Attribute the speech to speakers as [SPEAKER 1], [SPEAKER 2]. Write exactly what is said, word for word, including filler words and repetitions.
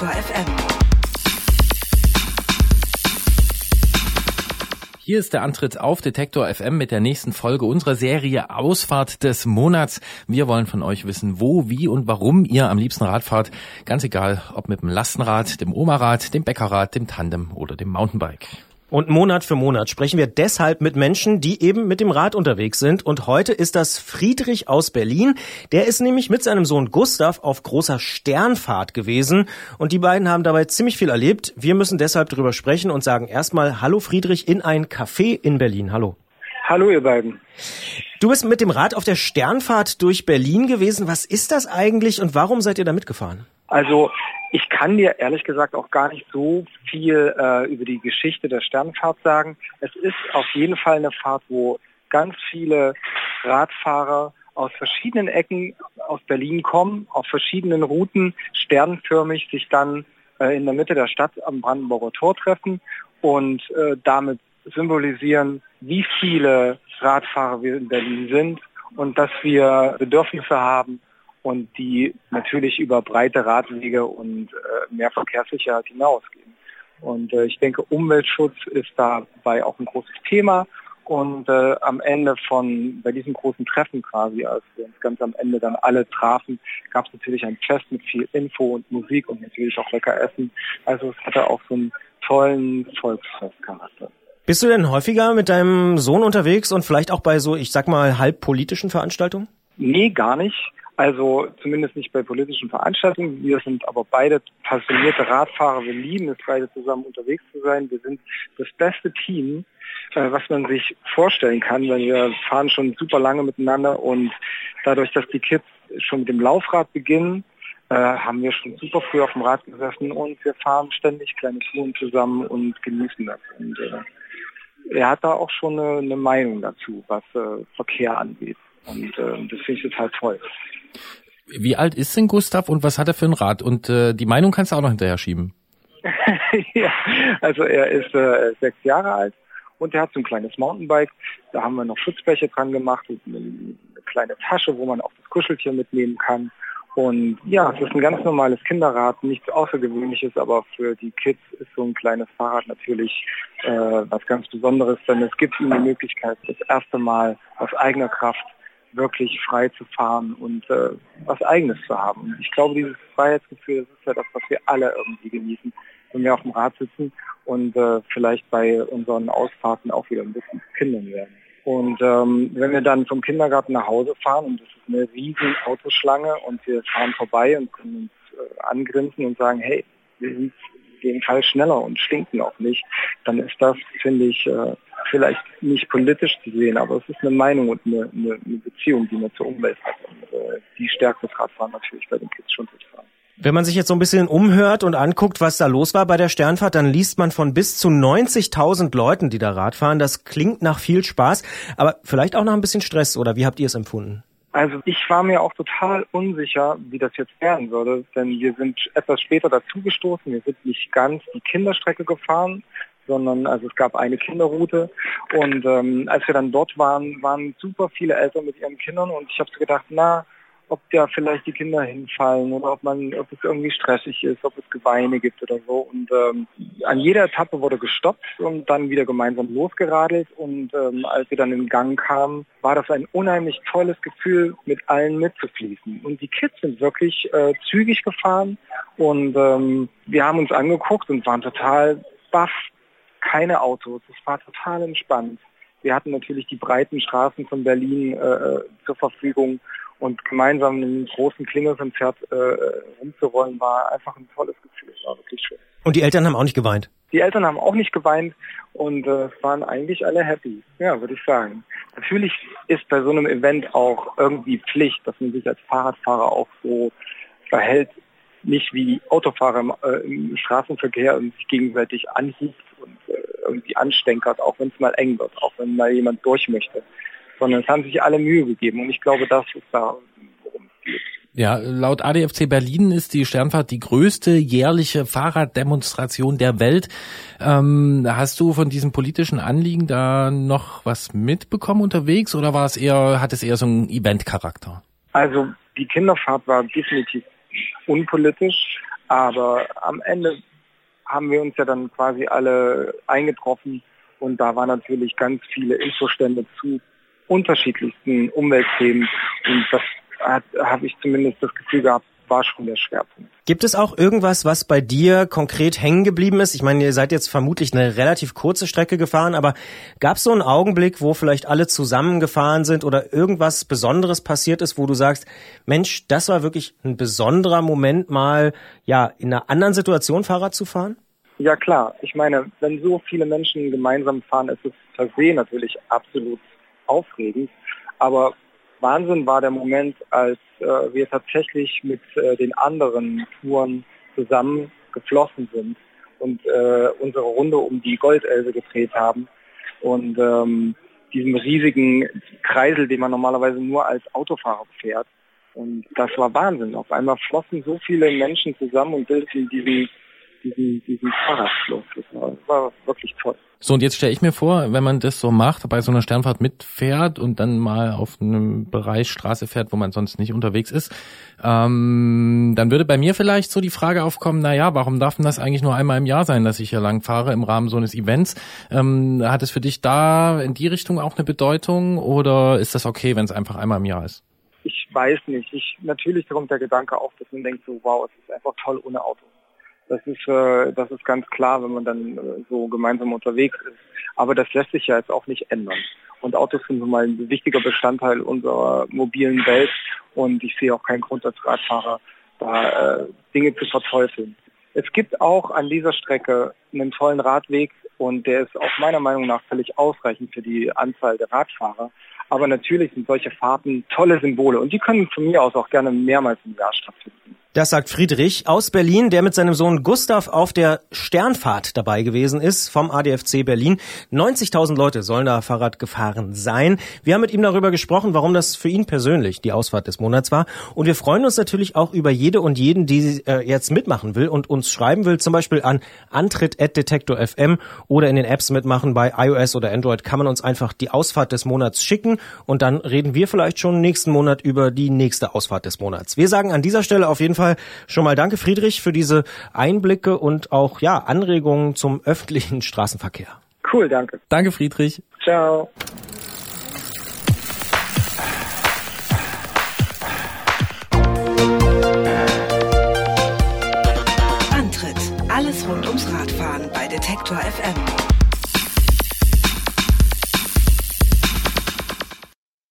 [SPEAKER 1] Detektor F M.
[SPEAKER 2] Hier ist der Antritt auf Detektor F M mit der nächsten Folge unserer Serie Ausfahrt des Monats. Wir wollen von euch wissen, wo, wie und warum ihr am liebsten Rad fahrt. Ganz egal, ob mit dem Lastenrad, dem Omarad, dem Bäckerrad, dem Tandem oder dem Mountainbike.
[SPEAKER 3] Und Monat für Monat sprechen wir deshalb mit Menschen, die eben mit dem Rad unterwegs sind. Und heute ist das Friedrich aus Berlin. Der ist nämlich mit seinem Sohn Gustav auf großer Sternfahrt gewesen. Und die beiden haben dabei ziemlich viel erlebt. Wir müssen deshalb drüber sprechen und sagen erstmal Hallo Friedrich in ein Café in Berlin. Hallo.
[SPEAKER 4] Hallo ihr beiden.
[SPEAKER 3] Du bist mit dem Rad auf der Sternfahrt durch Berlin gewesen. Was ist das eigentlich und warum seid ihr da mitgefahren?
[SPEAKER 4] Also ich kann dir ehrlich gesagt auch gar nicht so viel äh, über die Geschichte der Sternfahrt sagen. Es ist auf jeden Fall eine Fahrt, wo ganz viele Radfahrer aus verschiedenen Ecken aus Berlin kommen, auf verschiedenen Routen, sternförmig sich dann äh, in der Mitte der Stadt am Brandenburger Tor treffen und äh, damit symbolisieren, wie viele Radfahrer wir in Berlin sind und dass wir Bedürfnisse haben, und die natürlich über breite Radwege und äh, mehr Verkehrssicherheit hinausgehen. Und äh, ich denke, Umweltschutz ist dabei auch ein großes Thema. Und äh, am Ende von, bei diesem großen Treffen quasi, als wir uns ganz am Ende dann alle trafen, gab es natürlich ein Fest mit viel Info und Musik und natürlich auch lecker Essen. Also es hatte auch so einen tollen Volksfestcharakter.
[SPEAKER 3] Bist du denn häufiger mit deinem Sohn unterwegs und vielleicht auch bei so, ich sag mal, halb politischen Veranstaltungen?
[SPEAKER 4] Nee, gar nicht. Also zumindest nicht bei politischen Veranstaltungen. Wir sind aber beide passionierte Radfahrer. Wir lieben es, beide zusammen unterwegs zu sein. Wir sind das beste Team, äh, was man sich vorstellen kann, weil wir fahren schon super lange miteinander. Und dadurch, dass die Kids schon mit dem Laufrad beginnen, äh, haben wir schon super früh auf dem Rad gesessen und wir fahren ständig kleine Touren zusammen und genießen das. Und äh, er hat da auch schon eine, eine Meinung dazu, was äh, Verkehr angeht. Und äh, das finde ich total toll.
[SPEAKER 2] Wie alt ist denn Gustav und was hat er für ein Rad? Und äh, die Meinung kannst du auch noch hinterher schieben.
[SPEAKER 4] Ja, also er ist äh, sechs Jahre alt und er hat so ein kleines Mountainbike. Da haben wir noch Schutzbleche dran gemacht und eine, eine kleine Tasche, wo man auch das Kuscheltier mitnehmen kann. Und ja, es ist ein ganz normales Kinderrad, nichts Außergewöhnliches, aber für die Kids ist so ein kleines Fahrrad natürlich äh, was ganz Besonderes, denn es gibt ihnen die Möglichkeit, das erste Mal aus eigener Kraft wirklich frei zu fahren und äh, was Eigenes zu haben. Und ich glaube, dieses Freiheitsgefühl, das ist ja das, was wir alle irgendwie genießen, wenn wir auf dem Rad sitzen und äh, vielleicht bei unseren Ausfahrten auch wieder ein bisschen Kindern werden. Und ähm, wenn wir dann vom Kindergarten nach Hause fahren und es ist eine riesen Autoschlange und wir fahren vorbei und können uns äh, angrinsen und sagen, hey, wir sind jedenfalls schneller und stinken auch nicht, dann ist das, finde ich, äh, vielleicht nicht politisch zu sehen, aber es ist eine Meinung und eine, eine, eine Beziehung, die man zur Umwelt hat. Und äh, die stärkt das Radfahren natürlich bei den Kids schon total.
[SPEAKER 3] Wenn man sich jetzt so ein bisschen umhört und anguckt, was da los war bei der Sternfahrt, dann liest man von bis zu neunzigtausend Leuten, die da Rad fahren. Das klingt nach viel Spaß, aber vielleicht auch nach ein bisschen Stress, oder wie habt ihr es empfunden?
[SPEAKER 4] Also ich war mir auch total unsicher, wie das jetzt werden würde, denn wir sind etwas später dazugestoßen. Wir sind nicht ganz die Kinderstrecke gefahren, sondern also es gab eine Kinderroute und ähm, als wir dann dort waren, waren super viele Eltern mit ihren Kindern und ich habe so gedacht, na, ob da vielleicht die Kinder hinfallen oder ob man, ob es irgendwie stressig ist, ob es Geweine gibt oder so. Und ähm, an jeder Etappe wurde gestoppt und dann wieder gemeinsam losgeradelt. Und ähm, als wir dann in den Gang kamen, war das ein unheimlich tolles Gefühl, mit allen mitzufließen. Und die Kids sind wirklich äh, zügig gefahren und ähm, wir haben uns angeguckt und waren total baff. Keine Autos, es war total entspannt. Wir hatten natürlich die breiten Straßen von Berlin äh, zur Verfügung. Und gemeinsam in einem großen Klingelkonzert äh, rumzurollen, war einfach ein tolles Gefühl. Es war wirklich schön.
[SPEAKER 3] Und die Eltern haben auch nicht geweint?
[SPEAKER 4] Die Eltern haben auch nicht geweint und äh, waren eigentlich alle happy, ja, würde ich sagen. Natürlich ist bei so einem Event auch irgendwie Pflicht, dass man sich als Fahrradfahrer auch so verhält, nicht wie Autofahrer im, äh, im Straßenverkehr und sich gegenseitig anhieft und äh, irgendwie anstänkert, auch wenn es mal eng wird, auch wenn mal jemand durch möchte. Sondern es haben sich alle Mühe gegeben und ich glaube, das ist da, worum es geht.
[SPEAKER 2] Ja, laut A D F C Berlin ist die Sternfahrt die größte jährliche Fahrraddemonstration der Welt. Ähm, hast du von diesem politischen Anliegen da noch was mitbekommen unterwegs oder war es eher, hat es eher so einen Eventcharakter?
[SPEAKER 4] Also die Kinderfahrt war definitiv unpolitisch. Aber am Ende haben wir uns ja dann quasi alle eingetroffen und da waren natürlich ganz viele Infostände zu unterschiedlichsten Umweltthemen und das habe ich zumindest das Gefühl gehabt, war schon der Schwerpunkt.
[SPEAKER 3] Gibt es auch irgendwas, was bei dir konkret hängen geblieben ist? Ich meine, ihr seid jetzt vermutlich eine relativ kurze Strecke gefahren, aber gab es so einen Augenblick, wo vielleicht alle zusammengefahren sind oder irgendwas Besonderes passiert ist, wo du sagst, Mensch, das war wirklich ein besonderer Moment, mal ja in einer anderen Situation Fahrrad zu fahren?
[SPEAKER 4] Ja klar, ich meine, wenn so viele Menschen gemeinsam fahren, ist es per se natürlich absolut aufregend, aber Wahnsinn war der Moment, als äh, wir tatsächlich mit äh, den anderen Touren zusammen geflossen sind und äh, unsere Runde um die Goldelbe gedreht haben und ähm, diesen riesigen Kreisel, den man normalerweise nur als Autofahrer fährt. Und das war Wahnsinn. Auf einmal flossen so viele Menschen zusammen und bildeten diesen diesen, diesen Fahrradfluss. Das war, war wirklich toll.
[SPEAKER 2] So, und jetzt stelle ich mir vor, wenn man das so macht, bei so einer Sternfahrt mitfährt und dann mal auf einem Bereich Straße fährt, wo man sonst nicht unterwegs ist, ähm, dann würde bei mir vielleicht so die Frage aufkommen, na ja, warum darf denn das eigentlich nur einmal im Jahr sein, dass ich hier lang fahre im Rahmen so eines Events? Ähm, hat es für dich da in die Richtung auch eine Bedeutung oder ist das okay, wenn es einfach einmal im Jahr ist?
[SPEAKER 4] Ich weiß nicht. Ich, natürlich kommt der Gedanke auf, dass man denkt so, wow, es ist einfach toll ohne Auto. Das ist, äh, das ist ganz klar, wenn man dann äh, so gemeinsam unterwegs ist. Aber das lässt sich ja jetzt auch nicht ändern. Und Autos sind nun mal ein wichtiger Bestandteil unserer mobilen Welt. Und ich sehe auch keinen Grund als Radfahrer, da äh, Dinge zu verteufeln. Es gibt auch an dieser Strecke einen tollen Radweg und der ist auch meiner Meinung nach völlig ausreichend für die Anzahl der Radfahrer. Aber natürlich sind solche Fahrten tolle Symbole und die können von mir aus auch gerne mehrmals im Jahr stattfinden.
[SPEAKER 3] Das sagt Friedrich aus Berlin, der mit seinem Sohn Gustav auf der Sternfahrt dabei gewesen ist vom A D F C Berlin. neunzigtausend Leute sollen da Fahrrad gefahren sein. Wir haben mit ihm darüber gesprochen, warum das für ihn persönlich die Ausfahrt des Monats war. Und wir freuen uns natürlich auch über jede und jeden, die äh, jetzt mitmachen will und uns schreiben will, zum Beispiel an antritt at detektor punkt f m oder in den Apps mitmachen. Bei iOS oder Android kann man uns einfach die Ausfahrt des Monats schicken und dann reden wir vielleicht schon nächsten Monat über die nächste Ausfahrt des Monats. Wir sagen an dieser Stelle auf jeden Fall schon mal danke, Friedrich, für diese Einblicke und auch ja Anregungen zum öffentlichen Straßenverkehr.
[SPEAKER 4] Cool, danke.
[SPEAKER 2] Danke, Friedrich.
[SPEAKER 4] Ciao.
[SPEAKER 1] Antritt. Alles rund ums Radfahren bei Detektor F M.